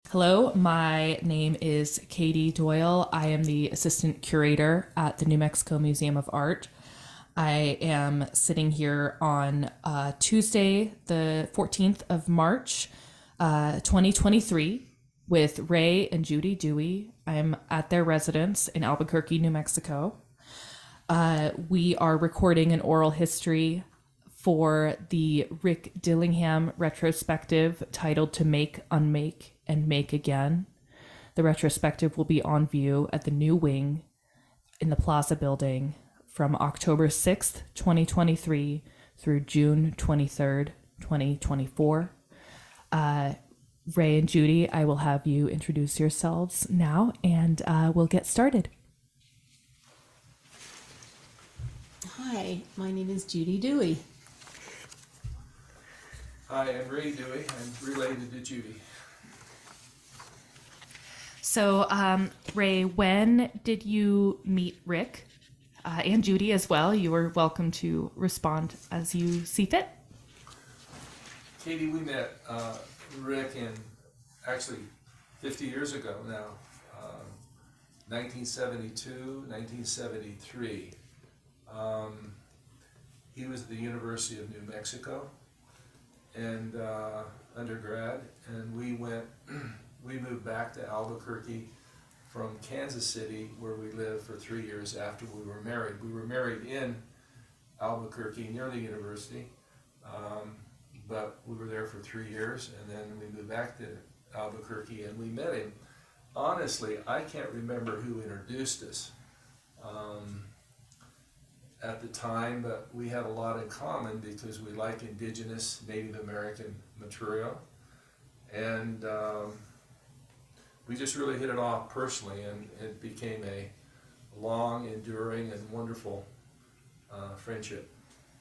Hello, my name is Katie Doyle. I am the assistant curator at the New Mexico Museum of Art. I am sitting here on Tuesday, the 14th of March, 2023, with Ray and Judy Dewey. I'm at their residence in Albuquerque, New Mexico. We are recording an oral history for the Rick Dillingham retrospective titled To Make, Unmake, and Make Again. The retrospective will be on view at the New Wing in the Plaza Building from October 6th, 2023 through June 23rd, 2024. Ray and Judy, I will have you introduce yourselves now, and we'll get started. Hi, my name is Judy Dewey. Hi, I'm Ray Dewey. I'm related to Judy. So, Ray, when did you meet Rick and Judy as well? You are welcome to respond as you see fit. Katie, we met Rick actually 50 years ago now, 1972, 1973. He was at the University of New Mexico and undergrad, and we moved back to Albuquerque from Kansas City, where we lived for 3 years after we were married. We were married in Albuquerque near the university, but we were there for 3 years, and then we moved back to Albuquerque, and we met him. Honestly, I can't remember who introduced us at the time, but we had a lot in common because we like indigenous Native American material, and we just really hit it off personally, and it became a long, enduring, and wonderful friendship.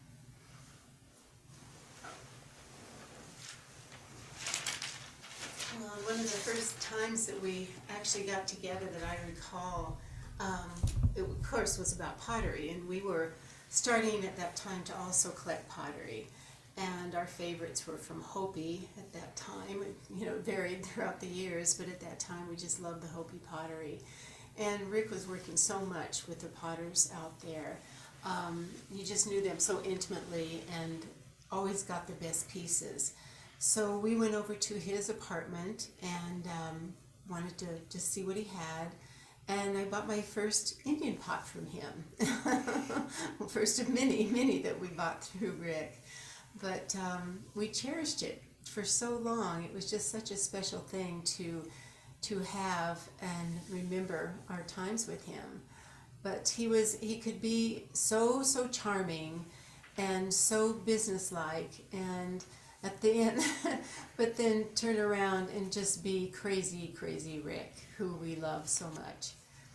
Well, one of the first times that we actually got together that I recall, it of course was about pottery, and we were starting at that time to also collect pottery. And our favorites were from Hopi at that time. It varied throughout the years, but at that time we just loved the Hopi pottery. And Rick was working so much with the potters out there. You just knew them so intimately and always got the best pieces. So we went over to his apartment and wanted to just see what he had. And I bought my first Indian pot from him. First of many that we bought through Rick. But we cherished it for so long. It was just such a special thing to have and remember our times with him. But he could be so charming and so businesslike, and at the end, but then turn around and just be crazy Rick, who we love so much.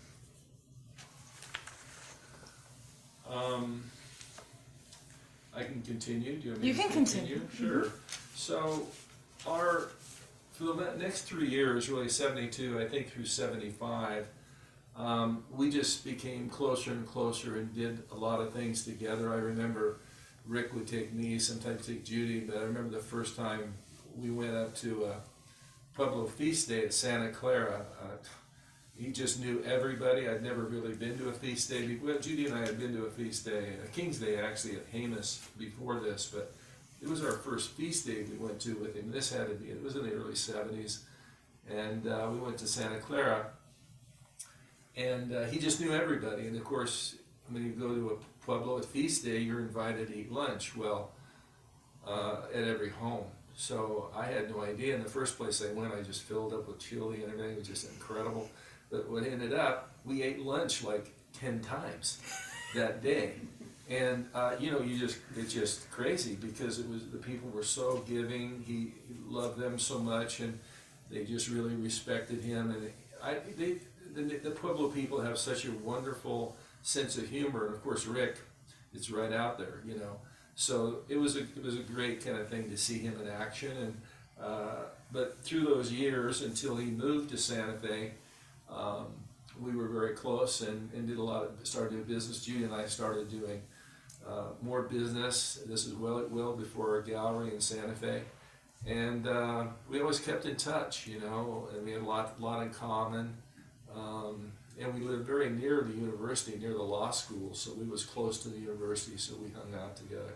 I can continue. Do you want me You to can continue. Sure. So for the next 3 years, really 72, I think through 75, we just became closer and closer and did a lot of things together. I remember Rick would take me, sometimes take Judy, but I remember the first time we went up to Pueblo Feast Day at Santa Clara. He just knew everybody. I'd never really been to a feast day. Well, Judy and I had been to a feast day, a King's Day actually at Hamas before this, but it was our first feast day we went to with him. It was in the early 70s, and we went to Santa Clara, and he just knew everybody. And of course, when you go to a Pueblo at feast day, you're invited to eat lunch, at every home. So I had no idea. In the first place I went, I just filled up with chili and everything. It was just incredible. But what ended up, we ate lunch like 10 times that day. And, it's just crazy because the people were so giving. He loved them so much, and they just really respected him. And the Pueblo people have such a wonderful sense of humor. And of course, Rick, it's right out there, So it was a great kind of thing to see him in action. And but through those years until he moved to Santa Fe, we were very close and started doing business. Judy and I started doing more business. This is well before our gallery in Santa Fe. And we always kept in touch, you know, and we had a lot in common. And we lived very near the university, near the law school, so we was close to the university, so we hung out together.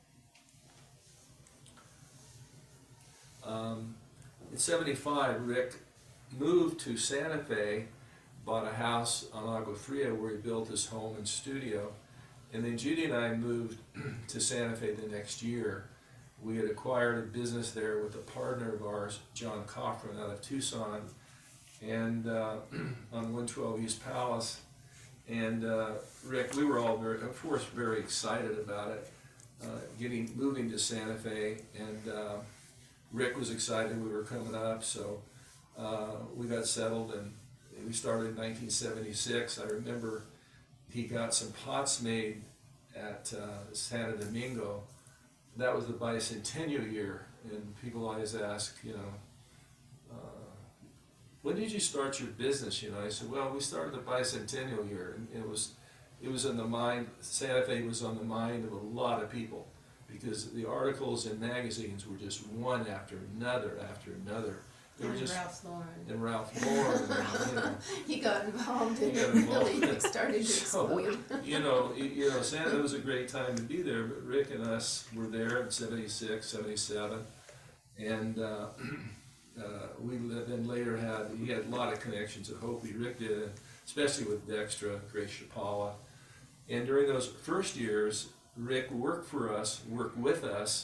In '75, Rick moved to Santa Fe, bought a house on Agua Fria where he built his home and studio. And then Judy and I moved to Santa Fe the next year. We had acquired a business there with a partner of ours, John Cochran, out of Tucson, and on 112 East Palace. And Rick, we were all of course, very excited about it, moving to Santa Fe. And Rick was excited we were coming up, so we got settled, and we started in 1976. I remember he got some pots made at Santo Domingo. That was the bicentennial year, and people always ask, you know, when did you start your business? You know, I said, well, we started the bicentennial year, and it was in the mind. Santa Fe was on the mind of a lot of people, because the articles in magazines were just one after another after another. They were just, Ralph Lauren. And Ralph Lauren, and, you know. He got involved in He got it, involved. really started to explode. You know, Santa was a great time to be there, but Rick and us were there in '76, '77, and we then later he had a lot of connections at Hopi, Rick did, especially with Dextra, Grace Chapala. And during those first years, Rick worked with us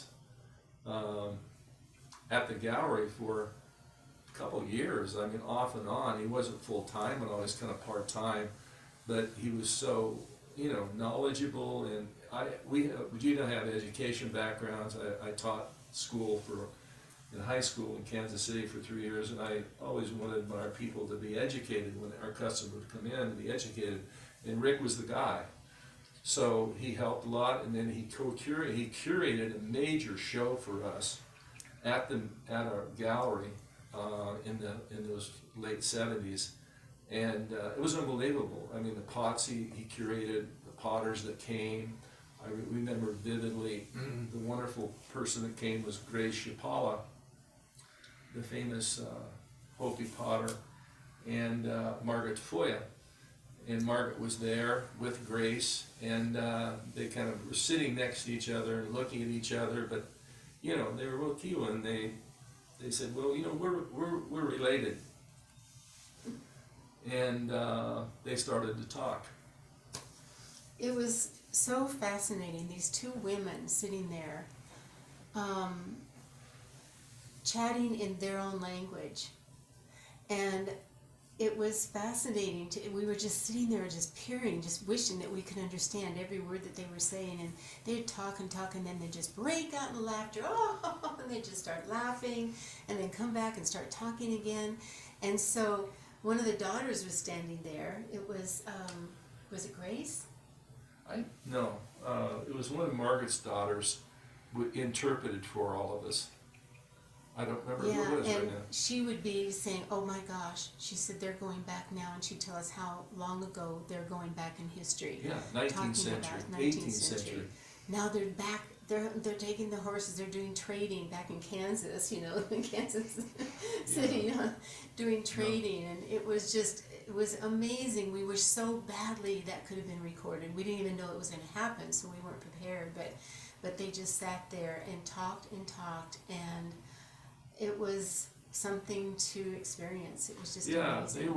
at the gallery for a couple of years. I mean, off and on. He wasn't full-time and always kind of part-time, but he was so, you know, knowledgeable. And we don't have education backgrounds. I taught school in high school in Kansas City for 3 years, and I always wanted our people to be educated when our customers would come in, to be educated. And Rick was the guy. So he helped a lot, and then he curated a major show for us at our gallery in those late '70s, and it was unbelievable. I mean, the pots he curated, the potters that came. I remember vividly the wonderful person that came was Grace Chapala, the famous Hopi potter, and Margaret Foya. And Margaret was there with Grace, and they kind of were sitting next to each other and looking at each other. But you know, they were real Kiowa, and they said, "Well, you know, we're related." And they started to talk. It was so fascinating, these two women sitting there, chatting in their own language. And it was fascinating. We were just sitting there just peering, just wishing that we could understand every word that they were saying. And they'd talk and talk, and then they'd just break out in laughter. Oh, and they'd just start laughing, and then come back and start talking again. And so one of the daughters was standing there. It was it Grace? No, it was one of Margaret's daughters who interpreted for all of us. I don't remember who it was right now. She would be saying, "Oh my gosh," she said, "they're going back now," and she'd tell us how long ago they're going back in history. Yeah, 19th century, 18th century. Now they're back. They're taking the horses. They're doing trading back in Kansas. You know, in Kansas City, doing trading, and it was amazing. We wished so badly that could have been recorded. We didn't even know it was going to happen, so we weren't prepared. But they just sat there and talked, and it was something to experience. It was just amazing.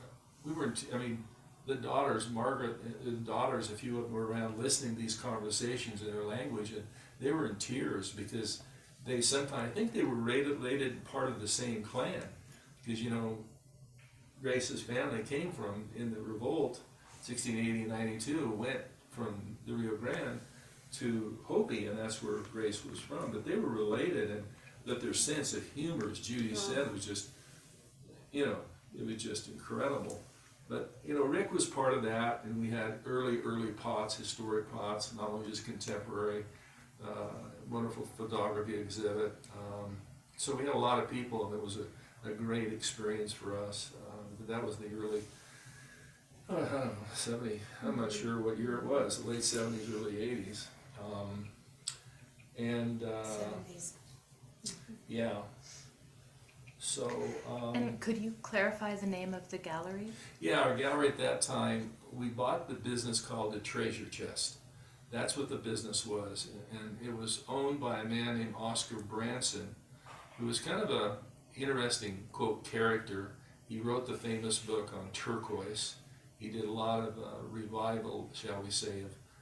I mean, the daughters, Margaret, the daughters, if you were around listening to these conversations in their language, and they were in tears because they sometimes, I think they were related part of the same clan, because, you know, Grace's family came from, in the revolt, 1680 and 92, went from the Rio Grande to Hopi, and that's where Grace was from, but they were related, and that their sense of humor, as Judy said, was just, you know, it was just incredible. But, you know, Rick was part of that, and we had early pots, historic pots, not only just contemporary, wonderful photography exhibit. So we had a lot of people, and it was a great experience for us. That was the early, I don't know, 70, I'm not sure what year it was, the late 70s, early 80s. 70s. Yeah. So, And could you clarify the name of the gallery? yeah, our gallery at that time, we bought the business called the Treasure Chest. That's what the business was, and it was owned by a man named Oscar Branson, who was kind of a interesting, quote, character. He wrote the famous book on turquoise. He did a lot of revival, shall we say,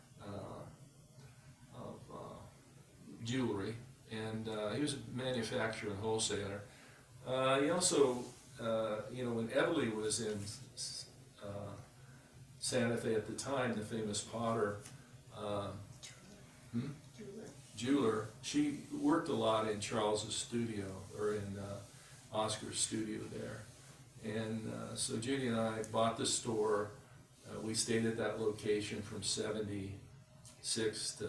of jewelry, and he was a manufacturer and wholesaler. He also, when Everly was in Santa Fe at the time, the famous potter, jeweler, she worked a lot in Charles's studio, or in Oscar's studio there. And so Judy and I bought the store. We stayed at that location from 76 to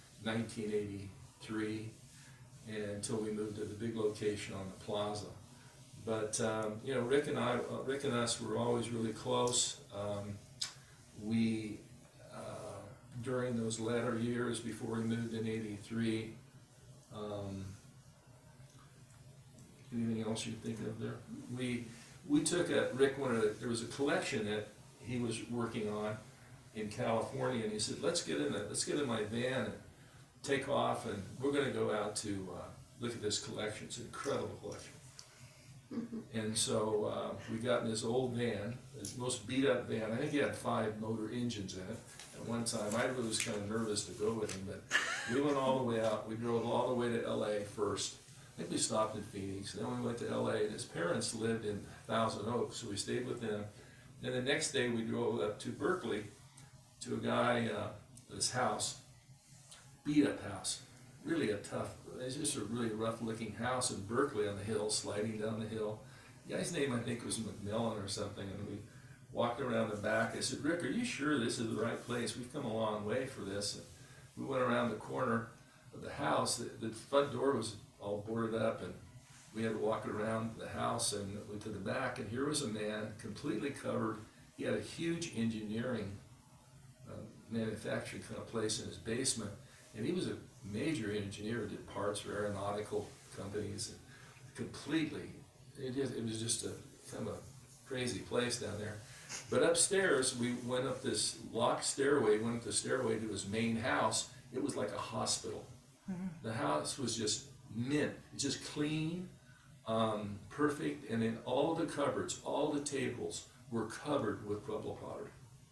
1983, and until we moved to the big location on the plaza. But Rick and us were always really close. We during those latter years before we moved in '83. Anything else you think of there? We took Rick there was a collection that he was working on in California, and he said, let's get in my van and take off, and we're going to go out to look at this collection. It's an incredible collection. And so we got in this old van, this most beat up van. I think he had 5 motor engines in it at one time. I was kind of nervous to go with him, but we went all the way out. We drove all the way to LA first. I think we stopped in Phoenix. Then we went to LA, and his parents lived in Thousand Oaks, so we stayed with them. Then the next day we drove up to Berkeley to a guy, his house, beat up house. Really it's just a really rough looking house in Berkeley on the hill, sliding down the hill. The guy's name I think was McMillan or something, and we walked around the back. I said, Rick, are you sure this is the right place? We've come a long way for this. And we went around the corner of the house. The front door was all boarded up, and we had to walk around the house and went to the back, and here was a man completely covered. He had a huge engineering manufacturing kind of place in his basement, and he was a major engineer, did parts for aeronautical companies, and completely, it was just a kind of a crazy place down there. But upstairs, we went up this locked stairway, went up the stairway to his main house. It was like a hospital. The house was just mint, just clean, perfect, and then all the cupboards, all the tables were covered with Pueblo pottery.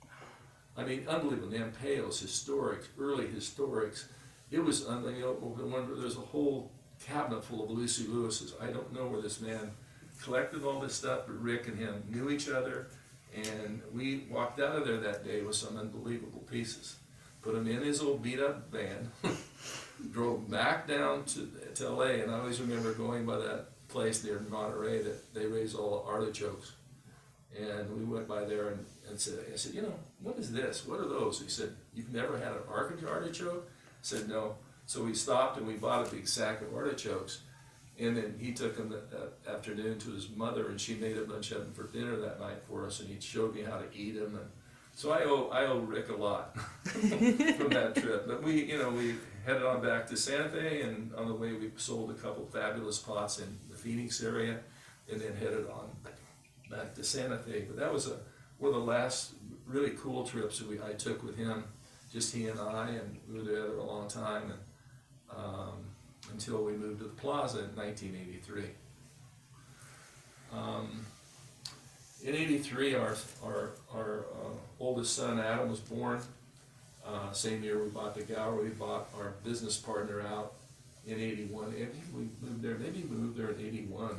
I mean, unbelievable. Nampeos, historics, early historics. It was, there's a whole cabinet full of Lucy Lewis's. I don't know where this man collected all this stuff, but Rick and him knew each other, and we walked out of there that day with some unbelievable pieces. Put him in his old beat-up van, drove back down to LA, and I always remember going by that place near Monterey that they raise all the artichokes. And we went by there and said, what is this? What are those? He said, you've never had an artichoke? I said, no. So we stopped and we bought a big sack of artichokes. And then he took them that afternoon to his mother, and she made a bunch of them for dinner that night for us, and he showed me how to eat them. And so I owe Rick a lot from that trip. But we headed on back to Santa Fe, and on the way we sold a couple fabulous pots in the Phoenix area, and then headed on back to Santa Fe. But that was one of the last really cool trips that I took with him, just he and I, and we were together a long time, and until we moved to the plaza in 1983. In '83, our oldest son Adam was born. Same year we bought the gallery. We bought our business partner out in '81. And we moved there. Maybe we moved there in '81.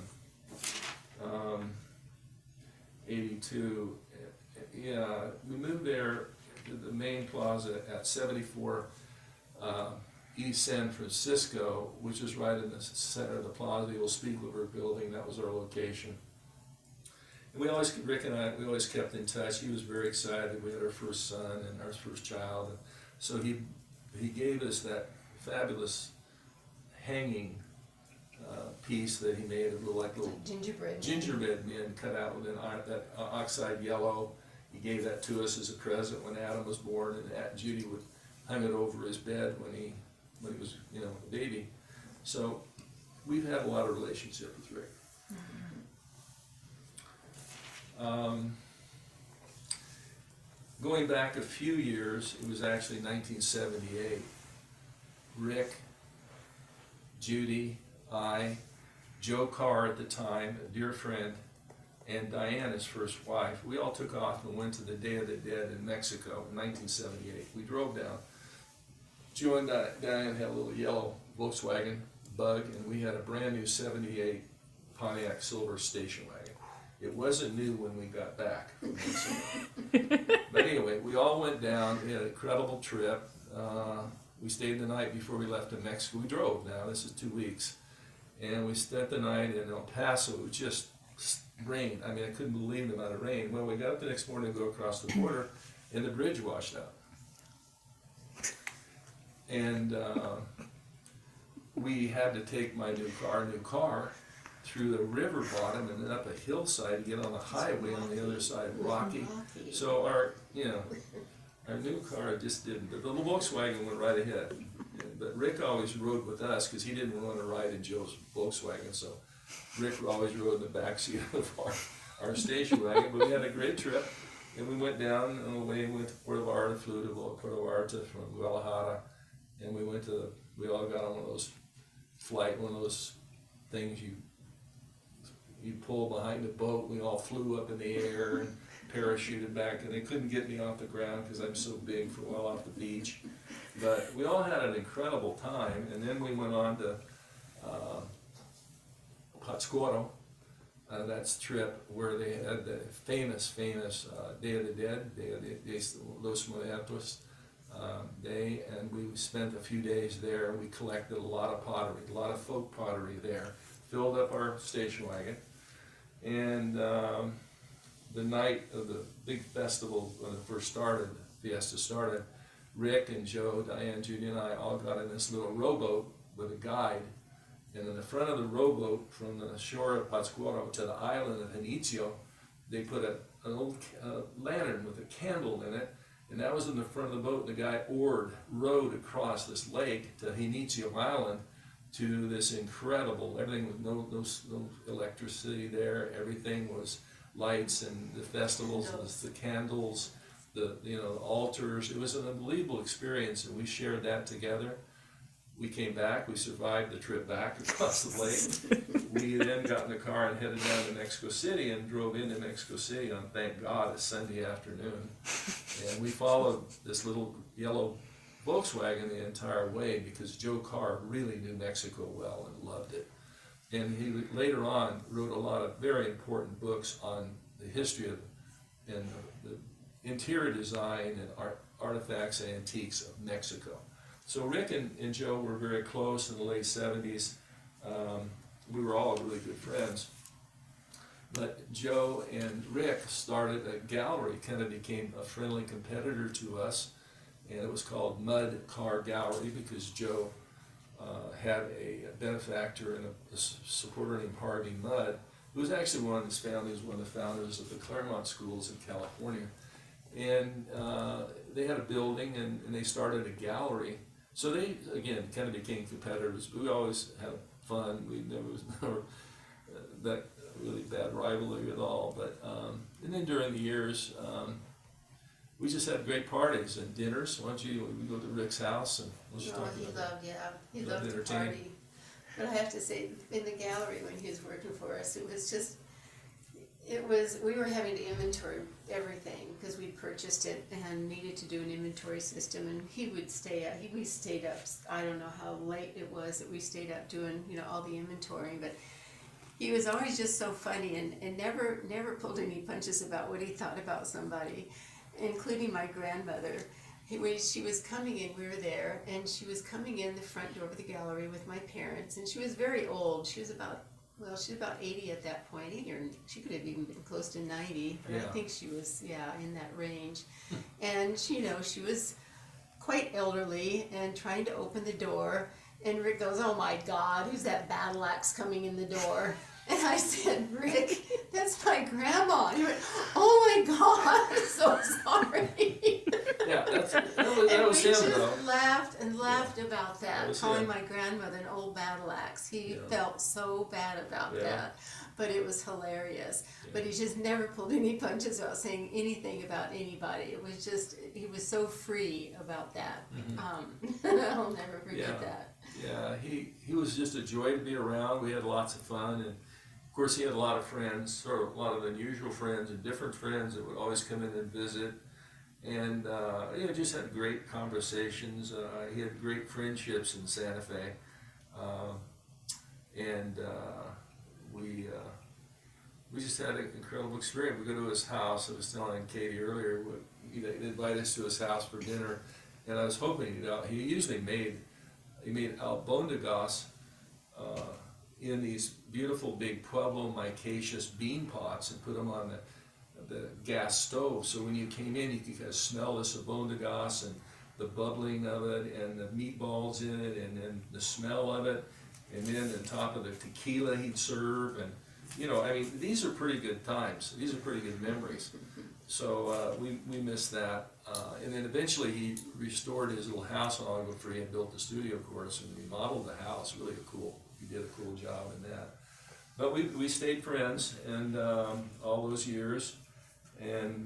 82. Yeah, we moved there to the main plaza at 74 East San Francisco, which is right in the center of the plaza, the old Spiegelberg building. That was our location. And Rick and I, we always kept in touch. He was very excited. We had our first son and our first child. And so he gave us that fabulous hanging piece that he made, a little gingerbread men cut out with that oxide yellow. He gave that to us as a present when Adam was born, and Judy hung it over his bed when he was a baby. So we've had a lot of relationship with Rick. Going back a few years, it was actually 1978. Rick, Judy, I, Joe Carr at the time, a dear friend, and Diane, his first wife, we all took off and went to the Day of the Dead in Mexico in 1978. We drove down. Joe and Diane had a little yellow Volkswagen Bug, and we had a brand new 78 Pontiac Silver station wagon. It wasn't new when we got back from Mexico. But anyway, we all went down. We had an incredible trip. We stayed the night before we left in Mexico. We drove now, this is 2 weeks. And we spent the night in El Paso. It was just rain. I mean, I couldn't believe the amount of rain. Well, we got up the next morning to go across the border, and the bridge washed out. And we had to take my new car, through the river bottom and then up a hillside to get on the highway on the other side, rocky. So our new car just didn't. The little Volkswagen went right ahead. But Rick always rode with us because he didn't want to ride in Joe's Volkswagen. So Rick always rode in the backseat of our station wagon. But we had a great trip. And we went down on the way, we went to Puerto Vallarta, flew to Puerto Vallarta from Guadalajara. And we all got on one of those things you pull behind the boat. We all flew up in the air and parachuted back, and they couldn't get me off the ground because I'm so big for well off the beach. But we all had an incredible time, and then we went on to Pátzcuaro. That's the trip where they had the famous Day of the Dead, Day de los Muertos day, and we spent a few days there. We collected a lot of pottery, a lot of folk pottery there, filled up our station wagon. And the night of the big festival, when it first started, the fiesta started, Rick and Joe, Diane, Judy, and I all got in this little rowboat with a guide. And in the front of the rowboat, from the shore of Pátzcuaro to the island of Inicio, they put an old lantern with a candle in it, and that was in the front of the boat. The guy rowed across this lake to Inicio Island, to this incredible, everything with no electricity there, everything was lights and the festivals, the candles, the altars. It was an unbelievable experience, and we shared that together. We came back, we survived the trip back across the lake. We then got in the car and headed down to Mexico City and drove into Mexico City on, thank God, a Sunday afternoon. And we followed this little yellow Volkswagen the entire way because Joe Carr really knew Mexico well and loved it. And he later on wrote a lot of very important books on the history of and the interior design and artifacts and antiques of Mexico. So Rick and Joe were very close in the late 70s. We were all really good friends. But Joe and Rick started a gallery, kind of became a friendly competitor to us. And it was called Mud Car Gallery because Joe had a benefactor and a supporter named Harvey Mudd, who was actually one of his family, was one of the founders of the Claremont Schools in California. And they had a building and they started a gallery. So they, again, kind of became competitors. But we always had fun. There was never that really bad rivalry at all. But and then during the years, we just had great parties and dinners. Why don't you, we go to Rick's house and let's just talk about that. He loved to party. But I have to say, in the gallery when he was working for us, we were having to inventory everything because we purchased it and needed to do an inventory system, and we stayed up, I don't know how late it was that we stayed up doing, all the inventory, but he was always just so funny and never pulled any punches about what he thought about somebody, including my grandmother. She was coming in, we were there, and she was coming in the front door of the gallery with my parents, and she was very old. She was about 80 at that point, or she could have even been close to 90, but yeah. I think she was, in that range. And, she was quite elderly and trying to open the door, and Rick goes, "Oh my God, who's that battle axe coming in the door?" And I said, "Rick, that's my grandma." And he went, "Oh my God, I'm so sorry." Yeah, that was and him, though. laughed and laughed about That that, was calling him. my grandmother an old battle axe. He Yeah. felt so bad about Yeah. that, but it was hilarious. Yeah. But he just never pulled any punches about saying anything about anybody. It was just, he was so free about that. I'll never forget Mm-hmm. Yeah. that. Yeah, he was just a joy to be around. We had lots of fun, and of course he had a lot of friends, sort of a lot of unusual friends and different friends that would always come in and visit. And just had great conversations. He had great friendships in Santa Fe, and we just had an incredible experience. We go to his house. I was telling Katie earlier, he'd invite us to his house for dinner, and I was hoping he usually made albondigas in these beautiful big Pueblo micaceous bean pots and put them on the gas stove. So when you came in, you could kind of smell this albondigas and the bubbling of it and the meatballs in it and then the smell of it. And then on top of the tequila he'd serve. And, these are pretty good times. These are pretty good memories. So we missed that. And then eventually he restored his little house on Agua Fria and built the studio, of course, and remodeled the house. Really he did a cool job in that. But we stayed friends and all those years. And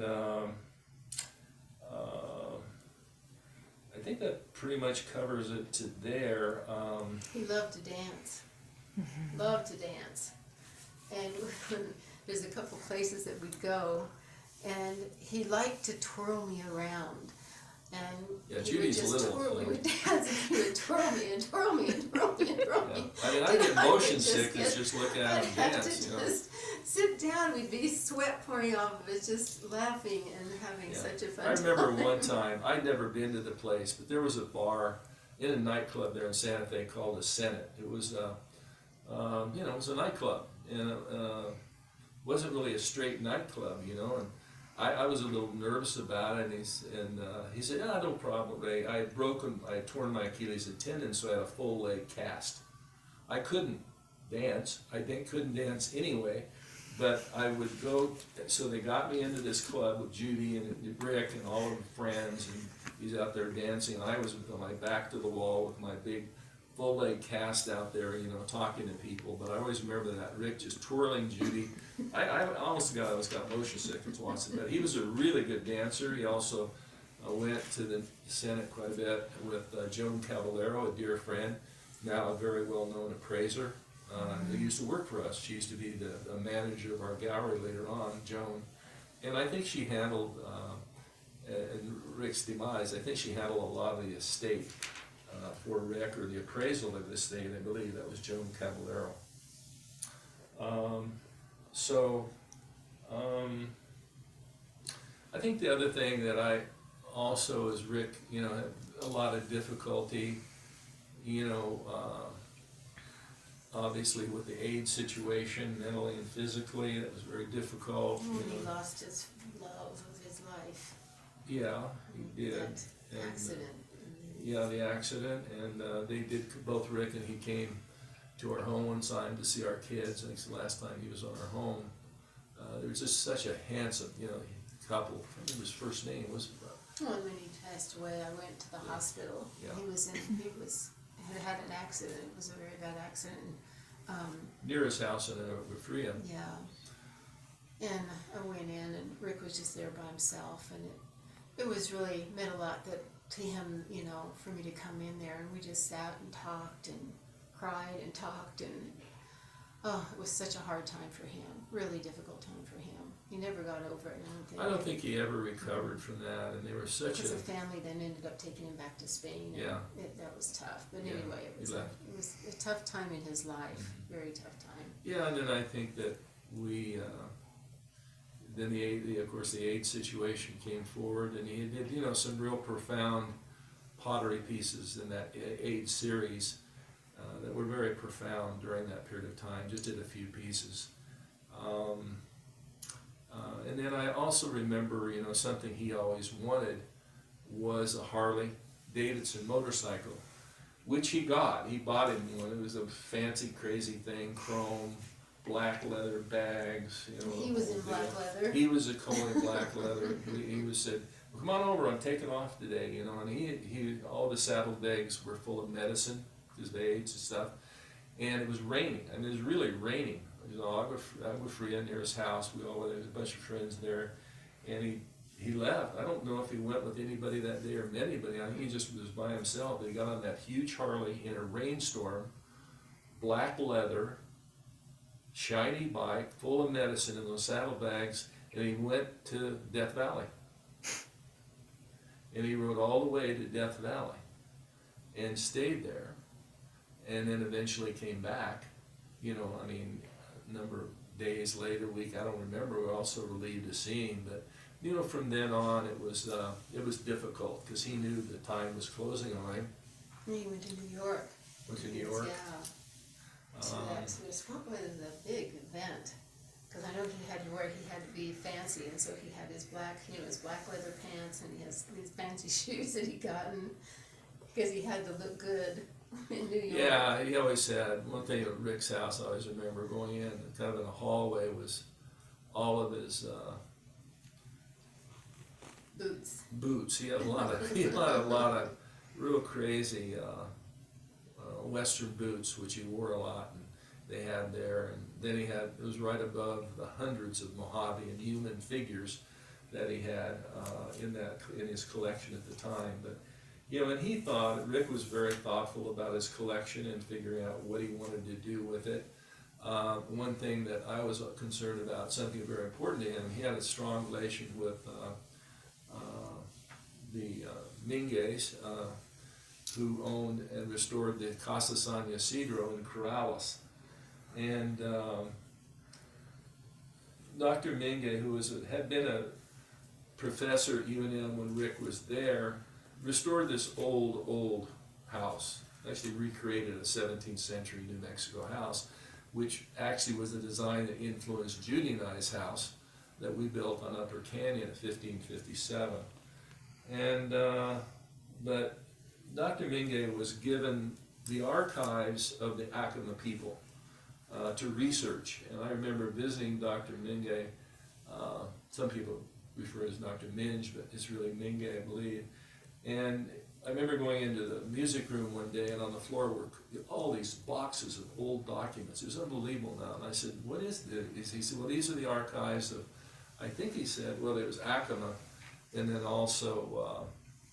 I think that pretty much covers it to there. He loved to dance. Loved to dance. And there's a couple places that we'd go, and he liked to twirl me around. And Yeah, he Judy's would just little, twirl, we so- would dance, and he would twirl me and twirl me and twirl me and twirl Yeah. me. I get And motion would sick get- just looking at I'd him have dance, to just sit down, we'd be sweat pouring off of us, just laughing and having Yeah. such a fun I remember time. one time, I'd never been to the place, but there was a bar in a nightclub there in Santa Fe called the Senate. It was, it was a nightclub, and wasn't really a straight nightclub, and I was a little nervous about it, and he said, no problem, Ray. I had torn my Achilles tendon, so I had a full leg cast. I couldn't dance. I couldn't dance anyway, but I would go, so they got me into this club with Judy and Rick and all of the friends, and he's out there dancing. I was with my back to the wall with my big full leg cast out there, talking to people. But I always remember that Rick just twirling Judy. I almost got motion sickness watching, but he was a really good dancer. He also went to the Senate quite a bit with Joan Caballero, a dear friend, now a very well-known appraiser, who used to work for us. She used to be the manager of our gallery later on, Joan. And I think she handled, in Rick's demise, I think she handled a lot of the estate for Rick, or the appraisal of the estate. I believe that was Joan Caballero. I think the other thing that I also, as Rick, had a lot of difficulty, obviously with the AIDS situation, mentally and physically, that was very difficult. He lost his love of his life. Yeah, he did. That And, accident. yeah, the accident, and they did, both Rick and he came to our home one time to see our kids. I think it's the last time he was on our home. They were just such a handsome, couple. I remember his first name was. Well, when he passed away, I went to the hospital. Yeah. He had an accident. It was a very bad accident. Near his house in Agua Fria. Yeah. And I went in, and Rick was just there by himself, and it was really meant a lot to him, for me to come in there, and we just sat and talked and cried and talked, and it was such a hard time for him, really difficult time for him. He never got over it. I don't think he ever recovered from that, and they were such Because a. the family then ended up taking him back to Spain. And Yeah. that was tough. But Yeah, anyway, it he was left. a tough time in his life. Very tough time. Yeah, and then I think that we, then of course the AIDS situation came forward, and he did, some real profound pottery pieces in that AIDS series that were very profound during that period of time. Just did a few pieces. And then I also remember, something he always wanted was a Harley Davidson motorcycle, which he got. He bought him one. It was a fancy, crazy thing, chrome, black leather bags. He was in black leather. He was a totally black leather. He was said, well, come on over, I'm taking off today, you know, and all the saddlebags were full of medicine, because they ate and stuff, and it was raining, I mean, it was really raining. There's Agua Fria near his house, there's a bunch of friends there, and he left. I don't know if he went with anybody that day or met anybody, I think he just was by himself, but he got on that huge Harley in a rainstorm, black leather, shiny bike, full of medicine in those saddlebags, and he went to Death Valley. And he rode all the way to Death Valley and stayed there, and then eventually came back, you know, I mean, a number of days later, week, I don't remember, we were also relieved to see him, but, you know, from then on, it was difficult, because he knew the time was closing on him. He went to New York. Went to New York? Yeah. So what was a big event? Because I know he had to be fancy, and so he had his black leather pants, and he has these fancy shoes that he gotten, because he had to look good in New York. Yeah, he always had, one thing at Rick's house, I always remember going in, kind of in the hallway was all of his boots. He had a lot of real crazy Western boots, which he wore a lot, and they had there, and then it was right above the hundreds of Mojave and human figures that he had in his collection at the time. But, you know, and Rick was very thoughtful about his collection and figuring out what he wanted to do with it. One thing that I was concerned about, something very important to him, he had a strong relation with the Mingues, who owned and restored the Casa San Ysidro in Corrales. And Dr. Mingue, who had been a professor at UNM when Rick was there, restored this old house, actually recreated a 17th century New Mexico house, which actually was the design that influenced Judy and I's house that we built on Upper Canyon in 1557. And, but Dr. Mingue was given the archives of the Acoma people to research. And I remember visiting Dr. Mingue, some people refer to as Dr. Minge, but it's really Mingue, I believe. And I remember going into the music room one day, and on the floor were all these boxes of old documents. It was unbelievable now. And I said, what is this? He said, well, these are the archives of, I think he said, well, it was Acoma, and then also,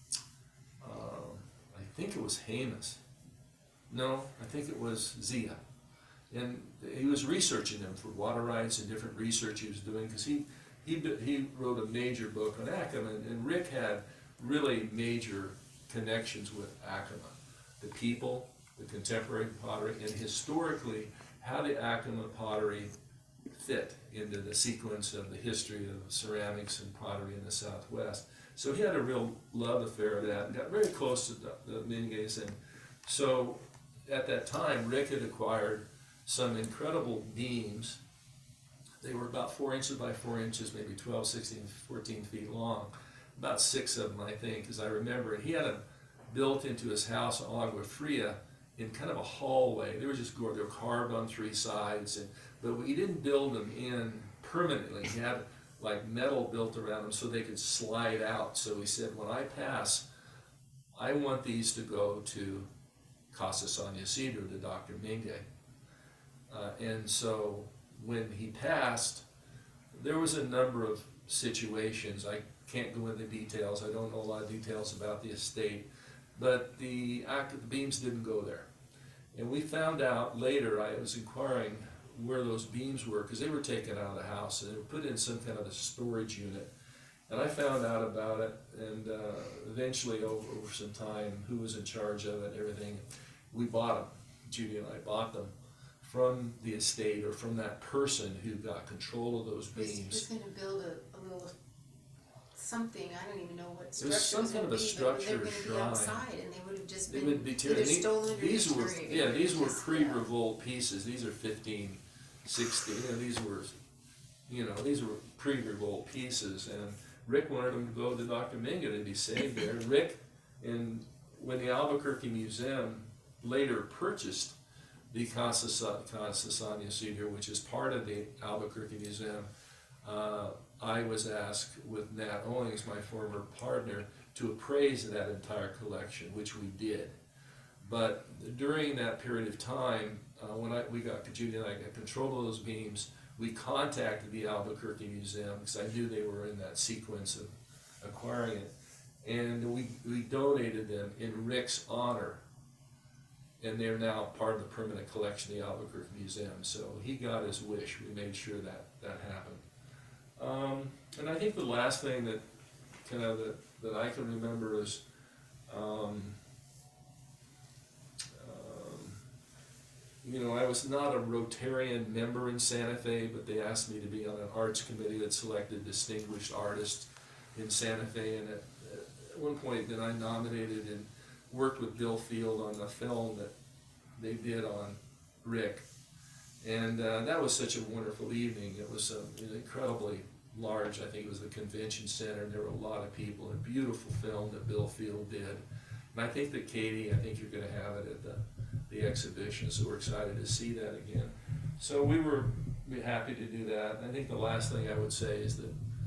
I think it was Jemez. No, I think it was Zia. And he was researching them for water rights and different research he was doing, because he wrote a major book on Acoma, and Rick had really major connections with Acoma, the people, the contemporary pottery, and historically how the Acoma pottery fit into the sequence of the history of ceramics and pottery in the Southwest. So he had a real love affair of that, and got very close to the Mingues. And so at that time, Rick had acquired some incredible beams. They were about 4 inches by 4 inches, maybe 12, 16, 14 feet long. About 6 of them, I think, as I remember. And he had them built into his house in Agua Fria in kind of a hallway. They were carved on 3 sides, but we didn't build them in permanently. He had like metal built around them so they could slide out. So he said, when I pass, I want these to go to Casa San Ysidro, to Dr. Mingue. And so when he passed, there was a number of situations. I can't go into details. I don't know a lot of details about the estate, but the beams didn't go there. And we found out later, I was inquiring where those beams were, because they were taken out of the house and they were put in some kind of a storage unit. And I found out about it, and eventually over some time, who was in charge of it and everything, we bought them. Judy and I bought them from the estate, or from that person who got control of those beams. He was going to build a little something, I don't even know what structure It was some kind of a structure they were going to be shrine. outside, and they would have just They been would be either stolen or these were, destroyed. yeah, these were Just, pre-revolt pieces. These are 15, 16. These were pre-revolt pieces, and Rick wanted them to go to Dr. Mingue to be saved there. And Rick, when the Albuquerque Museum later purchased the Casa San Ysidro, which is part of the Albuquerque Museum, I I was asked with Nat Owings, my former partner, to appraise that entire collection, which we did. But during that period of time, Judy and I got control of those beams, we contacted the Albuquerque Museum because I knew they were in that sequence of acquiring it. And we donated them in Rick's honor. And they're now part of the permanent collection of the Albuquerque Museum. So he got his wish. We made sure that happened. And I think the last thing that that I can remember is I was not a Rotarian member in Santa Fe, but they asked me to be on an arts committee that selected distinguished artists in Santa Fe. And at one point, then I nominated and worked with Bill Field on the film that they did on Rick. And that was such a wonderful evening. It was incredibly large. I think it was the convention center, and there were a lot of people. A beautiful film that Bill Field did. And I think that Katie, you're going to have it at the exhibition, so we're excited to see that again. So we were happy to do that. And I think the last thing I would say is that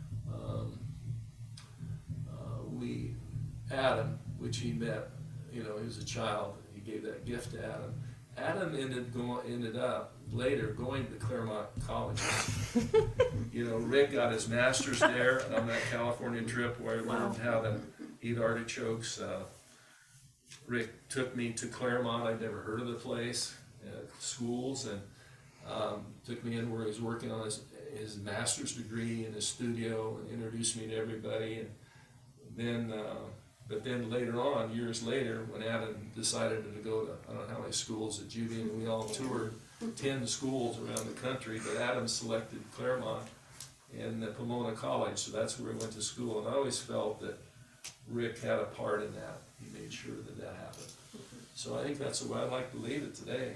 Adam, which he met, he was a child, he gave that gift to Adam. Adam ended up later going to Claremont College. Rick got his master's there on that California trip where I learned how to eat artichokes. Rick took me to Claremont. I'd never heard of the place, schools, and took me in where he was working on his master's degree in his studio and introduced me to everybody. And then, but then later on, years later, when Adam decided to go to, I don't know how many schools at Judy, and we all toured 10 schools around the country, but Adam selected Claremont and Pomona College, so that's where he went to school. And I always felt that Rick had a part in that. He made sure that happened. So I think that's the way I'd like to leave it today.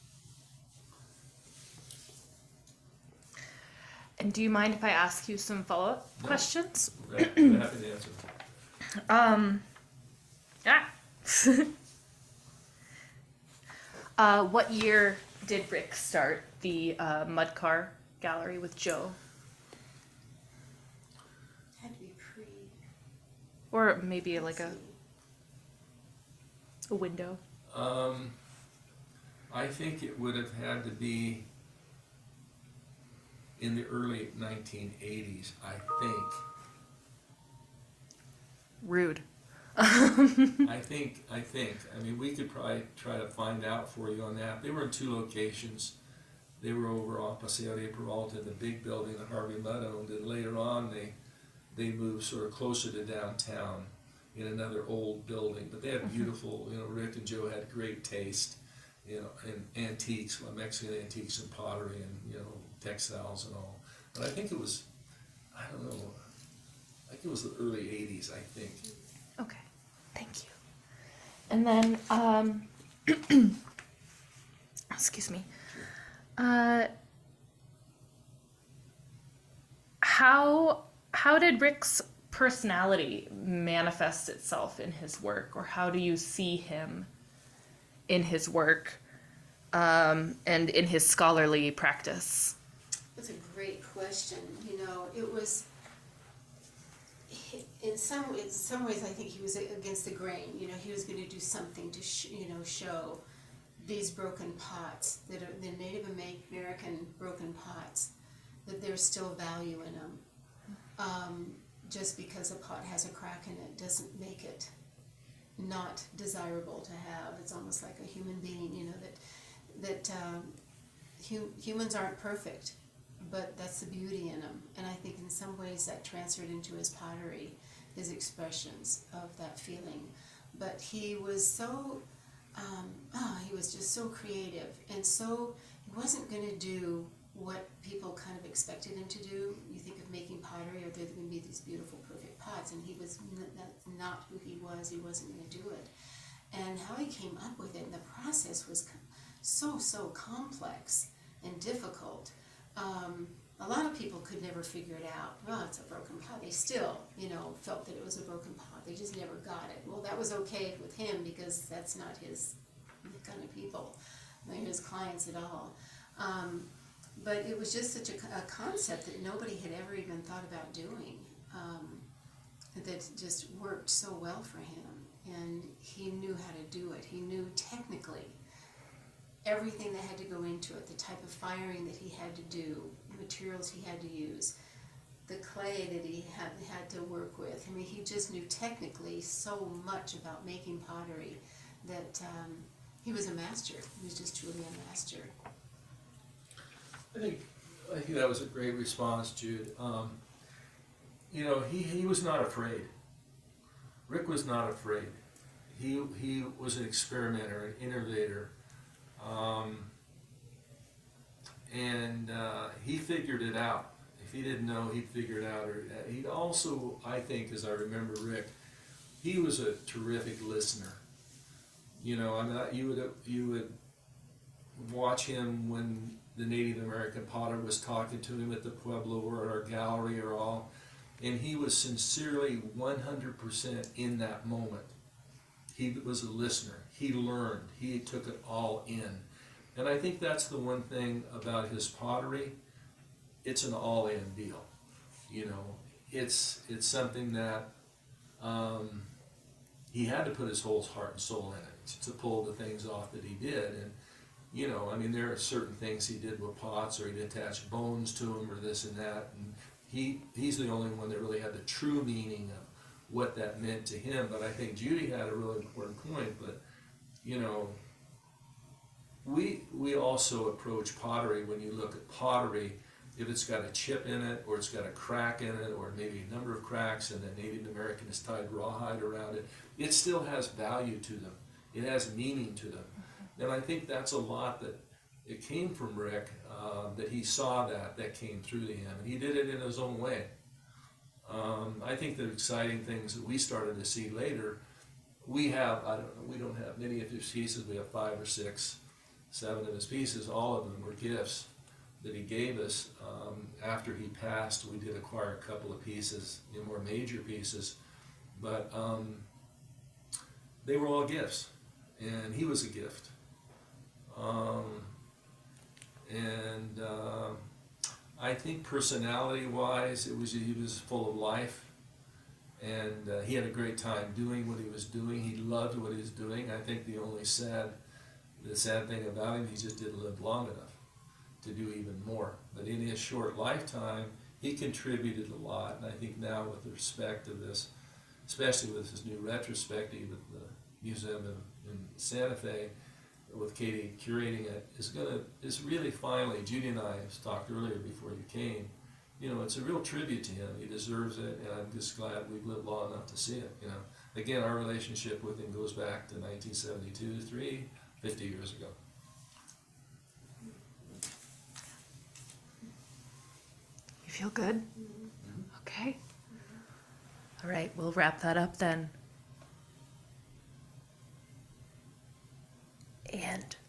And do you mind if I ask you some follow-up questions? I'm happy to answer. What year did Rick start the mud car gallery with Joe? Had to be pre. Or maybe like a window. I think it would have had to be in the early 1980s, I think. Rude. I think. We could probably try to find out for you on that. They were in 2 locations. They were over off Paseo de Peralta in the big building that Harvey Mudd owned, and later on they moved sort of closer to downtown in another old building. But they had beautiful, Rick and Joe had great taste, in antiques, Mexican antiques and pottery and, textiles and all. But I think it was, I don't know, I think it was the early 80s, I think. Okay, thank you. And then, excuse me. How did Rick's personality manifest itself in his work, or how do you see him in his work and in his scholarly practice? That's a great question. It was, in some ways, I think he was against the grain. He was going to do something to show these broken pots that are the Native American broken pots, that there's still value in them. Just because a pot has a crack in it doesn't make it not desirable to have. It's almost like a human being, that humans aren't perfect, but that's the beauty in them. And I think in some ways that transferred into his pottery, his expressions of that feeling. But he was so, he was just so creative, and so he wasn't going to do what people kind of expected him to do. You think of making pottery, or there's going to be these beautiful, perfect pots, and that's not who he was. He wasn't going to do it. And how he came up with it, and the process was so complex and difficult. A lot of people could never figure it out. Well, it's a broken pot. They still, felt that it was a broken pot. They just never got it. Well, that was okay with him because that's not his kind of people, not his clients at all. but it was just such a concept that nobody had ever even thought about doing. That just worked so well for him, and he knew how to do it. He knew technically everything that had to go into it, the type of firing that he had to do, the materials he had to use, the clay that he had to work with. I mean, he just knew technically so much about making pottery that he was a master. He was just truly a master. I think that was a great response, Jude. You know, he was not afraid. Rick was not afraid. He was an experimenter, an innovator, and he figured it out. If he didn't know, he'd figure it out. Or he'd also, I think, as I remember Rick, he was a terrific listener. You know, I mean, you would watch him when the Native American potter was talking to him at the Pueblo or at our gallery or all, and he was sincerely 100% in that moment. He was a listener. He learned. He took it all in. And I think that's the one thing about his pottery. It's an all-in deal. You know, it's something that he had to put his whole heart and soul in it to pull the things off that he did. And you know, I mean, there are certain things he did with pots, or he'd attach bones to them, or this and that. And he's the only one that really had the true meaning of what that meant to him. But I think Judy had a really important point. But you know, we also approach pottery. When you look at pottery, if it's got a chip in it, or it's got a crack in it, or maybe a number of cracks, and the Native American has tied rawhide around it, it still has value to them. It has meaning to them. And I think that's a lot that it came from Rick, that he saw that came through to him, and he did it in his own way. I think the exciting things that we started to see later, we don't have many of his pieces. We have 5 or 6, 7 of his pieces. All of them were gifts that he gave us. After he passed, we did acquire a couple of pieces, more major pieces, but they were all gifts, and he was a gift. I think personality-wise, he was full of life, and he had a great time doing what he was doing. He loved what he was doing. I think the sad thing about him, he just didn't live long enough to do even more. But in his short lifetime, he contributed a lot, and I think now with the respect of this, especially with his new retrospective at the museum in Santa Fe, with Katie curating it, is really finally, Judy and I talked earlier before you came, you know, it's a real tribute to him. He deserves it, and I'm just glad we've lived long enough to see it, you know. Again, our relationship with him goes back to 1972, 50 years ago. You feel good? Mm-hmm. Okay. All right, we'll wrap that up then. And